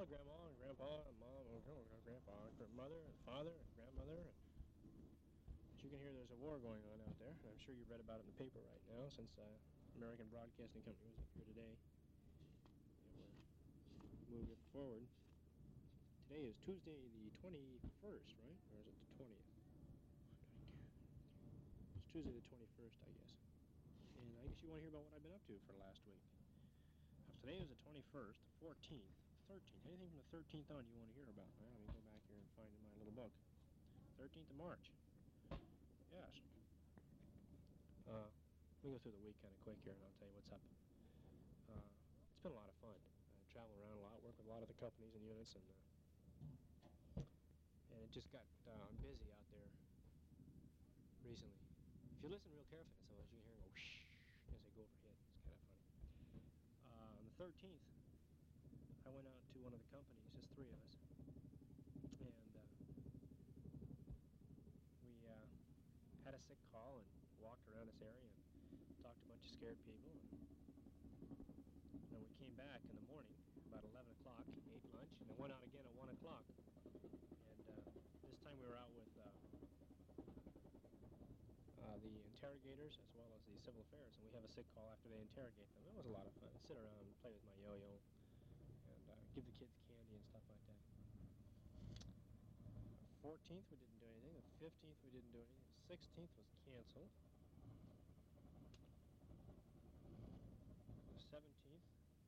grandma and grandpa and mom and grandpa, mother and father and grandmother. But you can hear there's a war going on out there. And I'm sure you read about it in the paper right now since American Broadcasting Company was up here today. We're moving forward. Today is Tuesday the 21st, right? Or is it the 20th? It's Tuesday the 21st, I guess. And I guess you want to hear about what I've been up to for last week. Today is the 21st, the 14th, 13th. Anything from the 13th on you want to hear about? Well, let me go back here and find in my little book. 13th of March. Yes. Let me go through the week kind of quick here, and I'll tell you what's up. It's been a lot of fun. I travel around a lot, work with a lot of the companies and units, and it just got busy out there recently. If you listen real carefully to some of those, you can hear them go whoosh as they go overhead. It's kind of funny. On the 13th, I went out to one of the companies, just three of us, and we had a sick call and walked around this area and talked to a bunch of scared people. And then we came back in the morning, about 11 o'clock, ate lunch, and then went out again at 1 o'clock. And this time we were out with the interrogators as well as the civil affairs, and we have a sick call after they interrogate them. It was a lot of fun. I'd sit around and play with my yo-yo and give the kids candy and stuff like that. 14th we didn't do anything. The 15th we didn't do anything. The 16th was canceled. The 17th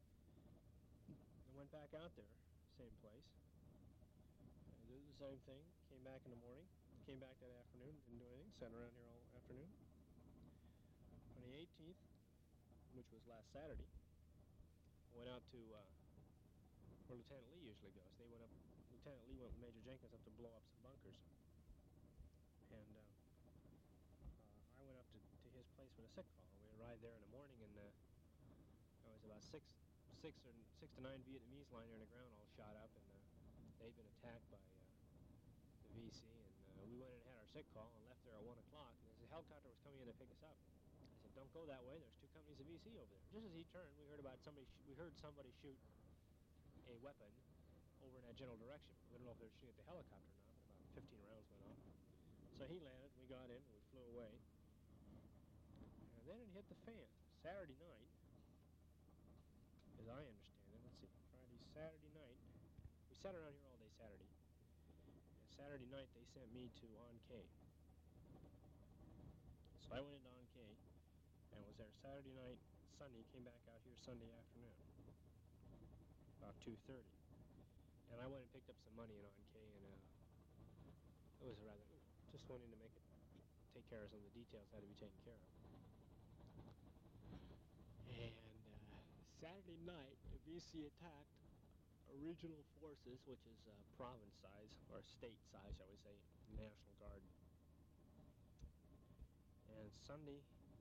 I went back out there, same place. I did the same thing. Came back in the morning. Came back that afternoon. Didn't do anything. Sat around here all afternoon. On the 18th, which was last Saturday, I went out to where Lieutenant Lee usually goes. They went up. Lieutenant Lee went with Major Jenkins up to blow up some bunkers. And I went up to his place with a sick call. We arrived there in the morning, and there was about six to nine Vietnamese lying there on the ground, all shot up, and they'd been attacked by the VC. And we went in and had our sick call and left there at 1 o'clock. And as the helicopter was coming in to pick us up, I said, "Don't go that way. There's two companies of VC over there." Just as he turned, we heard somebody shoot a weapon over in that general direction. We don't know if they were shooting at the helicopter or not, but about 15 rounds went off. So he landed, we got in, and we flew away. And then it hit the fan. Saturday night, as I understand it, let's see, Friday, Saturday night, we sat around here all day Saturday. And Saturday night, they sent me to On K. So I went into On K and was there Saturday night, Sunday, came back out here Sunday afternoon, about 2:30. And I went and picked up some money in On K, and it was rather, just went in to take care of some of the details that had to be taken care of. And Saturday night, the VC attacked regional forces, which is province size, or state size, I would say, National Guard. And Sunday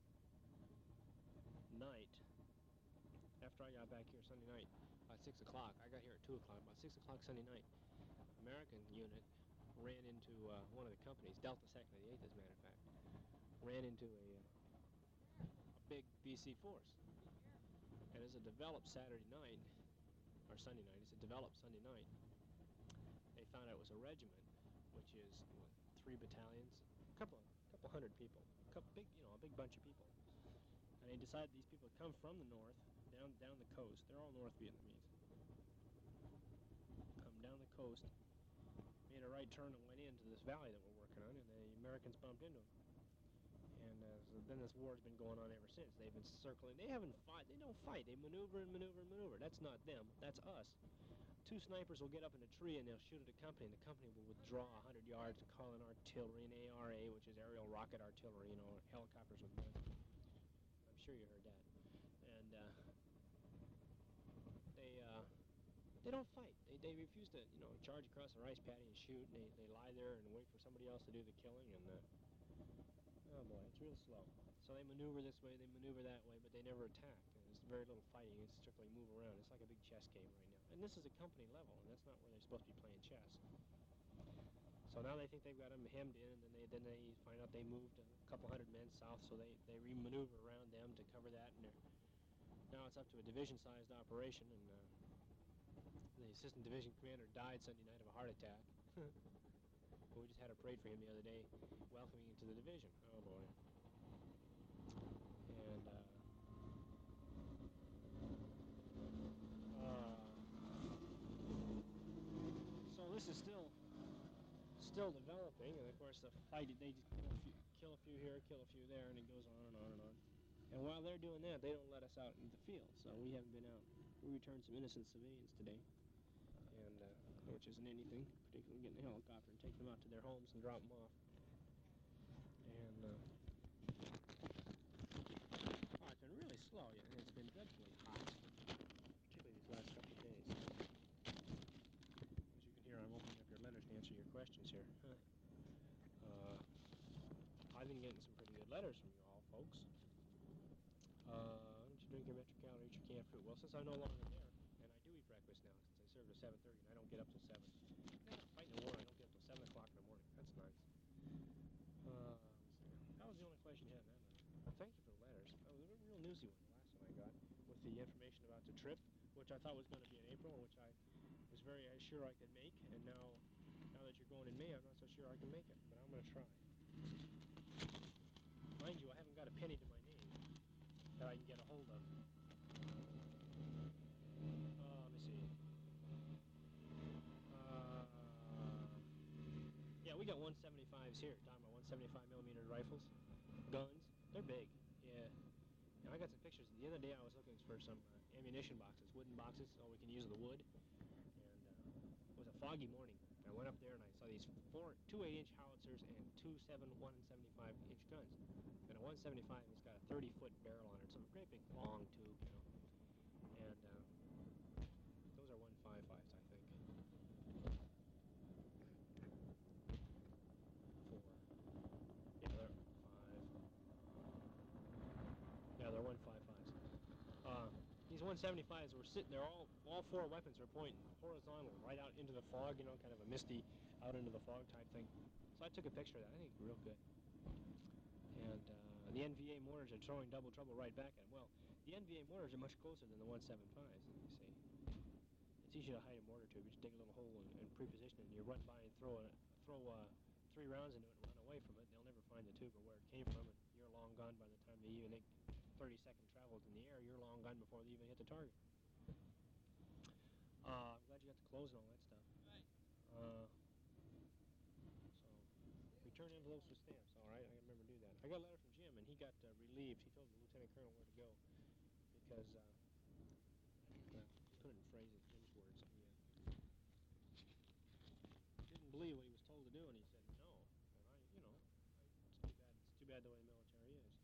night, after I got back here Sunday night, about 6 o'clock, I got here at 2 o'clock, about 6 o'clock Sunday night, American unit ran into one of the companies, Delta 2nd of the 8th as a matter of fact, ran into a big VC force. And as it developed Saturday night, or Sunday night, as it developed Sunday night, they found out it was a regiment, which is 3 battalions, a couple hundred people, a big bunch of people. And they decided these people had come from the north, down the coast. They're all North Vietnamese. Come down the coast, made a right turn and went into this valley that we're working on, and the Americans bumped into them. And so then this war has been going on ever since. They've been circling. They haven't fight. They don't fight. They maneuver and maneuver and maneuver. That's not them. That's us. 2 snipers will get up in a tree and they'll shoot at a company, and the company will withdraw 100 yards, call in artillery, and ARA, which is aerial rocket artillery, helicopters with guns. I'm sure you heard that. And they don't fight. They refuse to, charge across a rice paddy and shoot, and they lie there and wait for somebody else to do the killing, and oh boy, it's real slow. So they maneuver this way, they maneuver that way, but they never attack. And there's very little fighting. It's strictly move around. It's like a big chess game right now. And this is a company level, and that's not where they're supposed to be playing chess. So now they think they've got them hemmed in, and then they find out they moved a couple hundred men south, so they re-maneuver around them to cover that. And now it's up to a division-sized operation, and The assistant division commander died Sunday night of a heart attack. We just had a parade for him the other day, welcoming him to the division. Oh boy. And so this is still developing, and of course the fight, they just kill a few here, kill a few there, and it goes on and on and on. And while they're doing that, they don't let us out into the field, so we haven't been out. We returned some innocent civilians today, and which isn't anything, particularly getting a helicopter and take them out to their homes and drop them off. And it's been really slow, and it's been dreadfully hot, particularly these last couple of days. As you can hear, I'm opening up your letters to answer your questions here. I've been getting some pretty good letters from you all, folks. Why don't you drink your Metro-Cal or eat your canned fruit? Well, since I'm no longer there, and I do eat breakfast now, since I served at 7:30, and I don't get up till 7. I'm not fighting the war, I don't get up till 7 o'clock in the morning. That's nice. That was the only question you had in that letter. Well, thank you for the letters. That was a real newsy one, the last one I got, with the information about the trip, which I thought was going to be in April, and which I was very sure I could make, and now that you're going in May, I'm not so sure I can make it, but I'm going to try. Mind you, I haven't got a penny to my name that I can get a hold of. Let me see. Yeah, we got 175s here. Talking about 175mm rifles, guns. They're big. Yeah. And I got some pictures. The other day I was looking for some ammunition boxes, wooden boxes, so we can use the wood. And it was a foggy morning. I went up there and I saw these two 8-inch howitzers and two 175-inch guns. And a 175 has got a 30-foot barrel on it, so a great big long tube, you know. And those are 155s, I think. 4. Yeah, they're 5. Yeah, they're 155s. These 175s were sitting there, all 4 weapons were pointing horizontal right out into the fog, you know, kind of a misty out into the fog type thing. So I took a picture of that. I think it's real good. And the NVA mortars are throwing double trouble right back at them. Well, the NVA mortars are much closer than the 175s, you see. It's easy to hide a mortar tube. You just dig a little hole and pre-position it, and you run by and throw 3 rounds into it and run away from it. They'll never find the tube or where it came from, and you're long gone by the time they even make 30-second travels in the air. You're long gone before they even hit the target. I'm glad you got the clothes and all that stuff. So, return envelopes with stamps. All right, I remember to do that. I got a letter from Jim, and he got relieved. He told the lieutenant colonel where to go because, couldn't phrase it, Jim's words. He didn't believe what he was told to do, and he said no. And it's too bad the way the military is.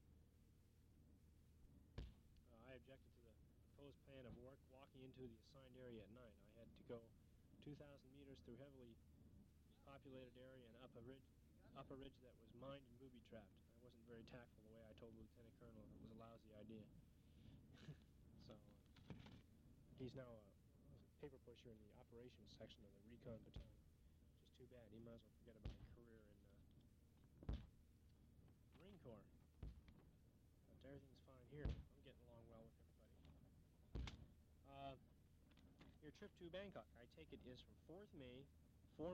I objected to the proposed plan of walking into the assigned area at night. I had to go 2,000 meters through heavily populated area and up a ridge that was mined and booby-trapped. I wasn't very tactful the way I told the lieutenant colonel, and it was a lousy idea. So he's now a paper pusher in the operations section of the recon battalion, which is too bad. He might as well forget about a career in Marine Corps. But everything's fine here. I'm getting along well with everybody. Your trip to Bangkok, I take it, is from 4 May to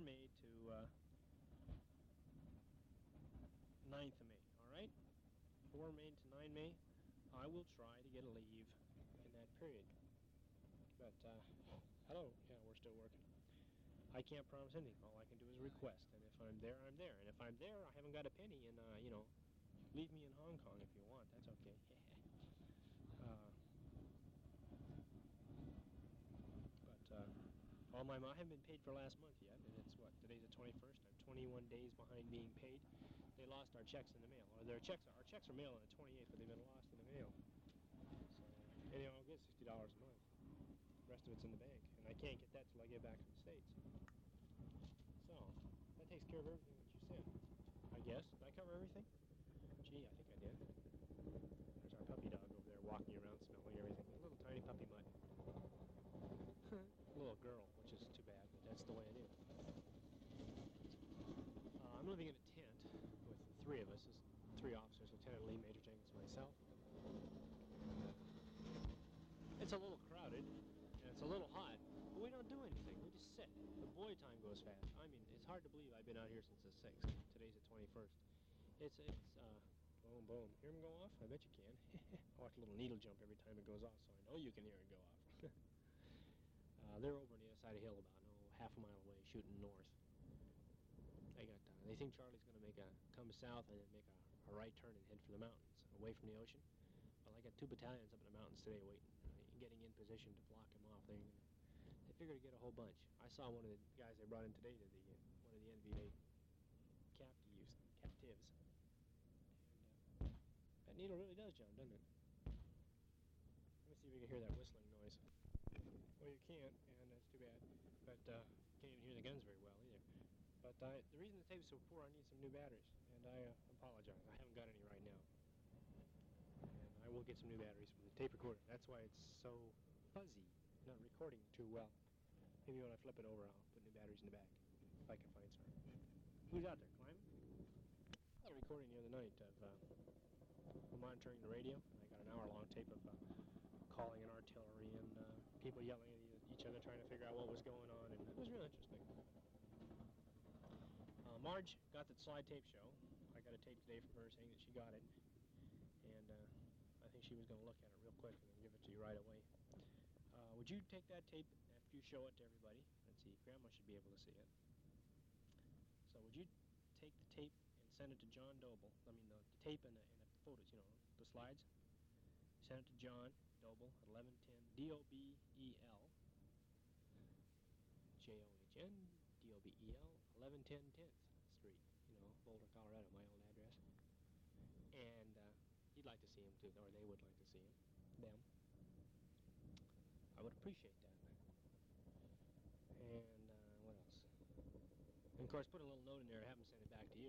9th of May, all right? 4 May to 9 May. I will try to get a leave in that period. But, hello, yeah, we're still working. I can't promise anything. All I can do is request, and if I'm there, I'm there. And if I'm there, I haven't got a penny, and, you know, leave me in Hong Kong if you want. That's okay. I haven't been paid for last month yet, and it's what, today's the 21st. I'm 21 days behind being paid. They lost our checks in the mail, or our checks are mailed on the 28th, but they've been lost in the mail. So anyhow, I'll get $60 a month. The rest of it's in the bank, and I can't get that till I get back to the States. So that takes care of everything that you said, I guess. Did I cover everything? Gee, I think I did. There's our puppy dog over there walking around smelling everything. A little tiny puppy mutt. Little girl, which is too bad, but that's the way it is. I'm living in a tent with 3 of us. There's 3 officers, Lieutenant Lee, Major Jenkins, and myself. It's a little crowded, and it's a little hot, but we don't boy, time goes fast. I mean, it's hard to believe I've been out here since the 6th. Today's the 21st. Boom, boom. Hear them go off? I bet you can. I watch a little needle jump every time it goes off, so I know you can hear it go off. They're over on the other side of the hill about, half a mile away, shooting north. They think Charlie's going to come south and then make a right turn and head for the mountains, away from the ocean. Well, I got 2 battalions up in the mountains today waiting, getting in position to block him off. They figure to get a whole bunch. I saw one of the guys they brought in today to one of the NVA captives. And that needle really does jump, doesn't it? Let me see if we can hear that whistling noise. Well, you can't, and that's too bad. But can't even hear the guns very well either. But the reason the tape's so poor, I need some new batteries, and I apologize. I haven't got any right now. And I will get some new batteries for the tape recorder. That's why it's so fuzzy, not recording too well. Maybe when I flip it over, I'll put new batteries in the back, if I can find some. Who's out there, climbing? I was recording the other night of monitoring the radio, and I got an hour-long tape of calling in artillery and people yelling at each other, trying to figure out what was going on, and it was real interesting. Marge got the slide tape show. I got a tape today from her saying that she got it, and I think she was going to look at it real quick and then give it to you right away. Would you take that tape after you show it to everybody? Let's see, Grandma should be able to see it. So would you take the tape and send it to John Doble? I mean, the tape and the photos, the slides. Send it to John Doble at 1110 DOBEL JOHN DOBEL 1110 10th Street, Boulder, Colorado, my old address. And he'd like to see him too, or they would like to see him. Them. I would appreciate that. And what else? And of course, put a little note in there, have them send it back to you.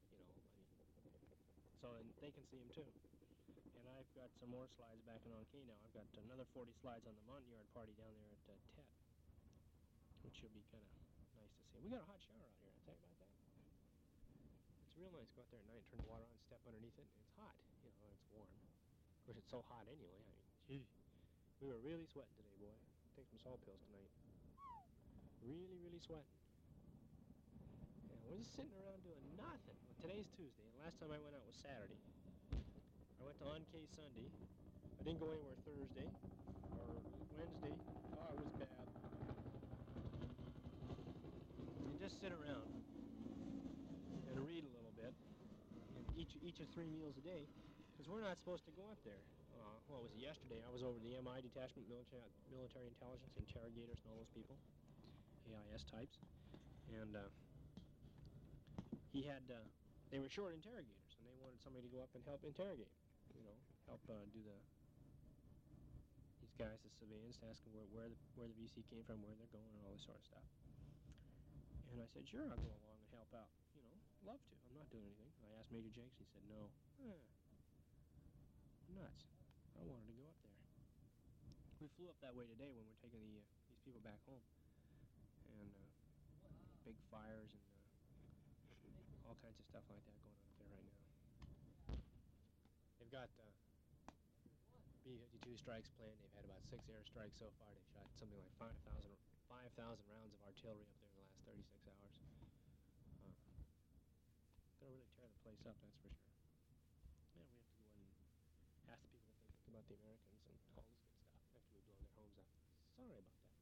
So then they can see him too. And I've got some more slides back in on K now. I've got another 40 slides on the Montagnard party down there at Tet, which will be kind of nice to see. We got a hot shower out here. I'll tell you about that. It's real nice. Go out there at night, turn the water on, step underneath it, and it's hot. It's warm. Of course, it's so hot anyway. I mean, gee, we were really sweating today, boy. Take some salt pills tonight. Really, really sweating. And we're just sitting around doing nothing. Well, today's Tuesday, and last time I went out was Saturday. I went to On K Sunday. I didn't go anywhere Thursday or Wednesday. Oh, it was bad. And just sit around and read a little bit, and each of 3 meals a day, because we're not supposed to go up there. What was it, yesterday? I was over the MI detachment, military intelligence, interrogators, and all those people, AIS types, and they were short interrogators, and they wanted somebody to go up and help interrogate, help do these guys, the civilians, to ask them where the VC came from, where they're going, and all this sort of stuff. And I said, sure, I'll go along and help out. Love to. I'm not doing anything. I asked Major Jenks. He said, no. Nuts. I wanted to go up there. We flew up that way today when we're taking these people back home. And big fires and all kinds of stuff like that going on up there right now. They've got B-52 strikes planned. They've had about 6 airstrikes so far. They've shot something like 5,000 rounds of artillery up there in the last 36 hours. Gonna really tear the place up, that's for sure. Yeah, we have to go in and ask the people what they think about the Americans and all this good stuff after we blow their homes up. Sorry about that.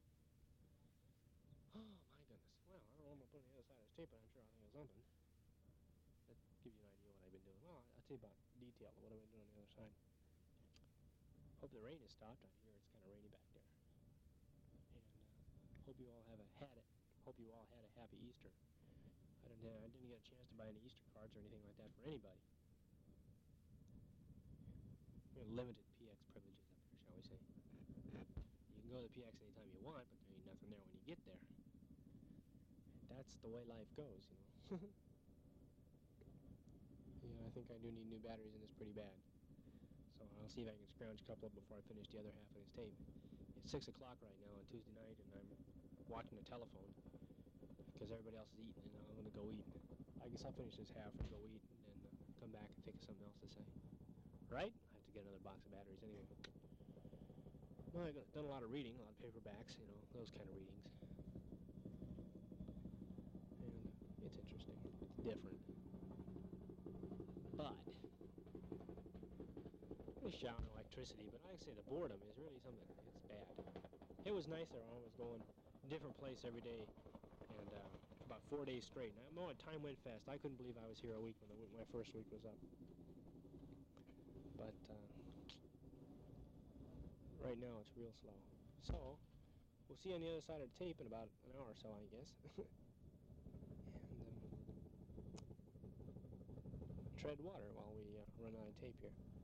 Oh, my goodness. Well, I don't know what I'm going to put on the other side of this tape, but I'm sure I'll think of something. That gives you an idea of what I've been doing. Well, I'll tell you about detail of what I've been doing on the other side. Hope the rain has stopped. I hear it's kind of rainy back there. And hope you all had a happy Easter. I didn't get a chance to buy any Easter cards or anything like that for anybody. Limited PX privileges up there, shall we say. You can go to the PX anytime you want, but there ain't nothing there when you get there. That's the way life goes, Yeah, I think I do need new batteries in this pretty bad. So I'll see if I can scrounge a couple up before I finish the other half of this tape. It's 6 o'clock right now on Tuesday night, and I'm watching the telephone because everybody else is eating, and I'm going to go eat. I guess I'll finish this half and go eat, and then come back and think of something else to say. Right? I have to get another box of batteries anyway. Well, I've done a lot of reading, a lot of paperbacks, those kind of readings. It's interesting. It's different. But really shouting electricity, but like I say, the boredom is really something. It's bad. It was nice there. I was going different place every day, and about 4 days straight. And time went fast. I couldn't believe I was here a week when my first week was up. But right now it's real slow. So we'll see on the other side of the tape in about an hour or so, I guess. And tread water while we run out of tape here.